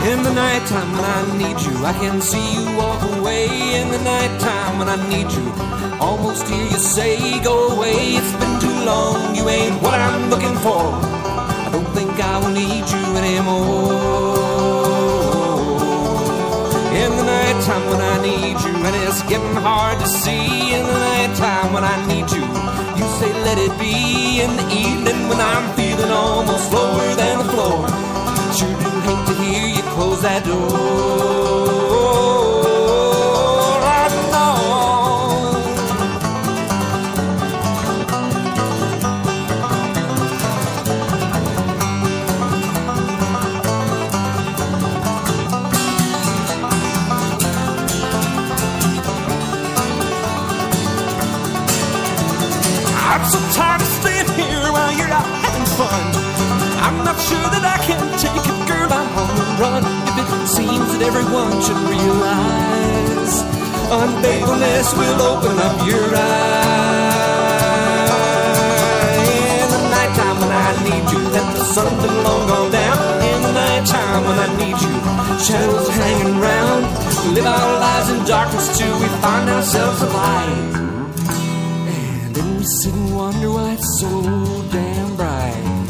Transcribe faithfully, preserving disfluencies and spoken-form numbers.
In the nighttime when I need you, I can see you walk away. In the nighttime when I need you, almost hear you say, go away, it's been too long, you ain't what I'm looking for. I don't think I will need you anymore. In the nighttime when I need you, and it's getting hard to see. In the nighttime when I need you, you say let it be. In the evening when I'm feeling almost lower than the floor, sure do hate to hear you close that door. I know I'm so tired of staying here while you're out having fun. I'm not sure that I can take it, girl, I'm on the run. If it seems that everyone should realize unfaithfulness will open up your eyes. In the nighttime when I need you, that the sun's been long gone down. In the nighttime when I need you, shadows hanging round. We live our lives in darkness till we find ourselves alive. And then we sit and wonder why it's so damn bright.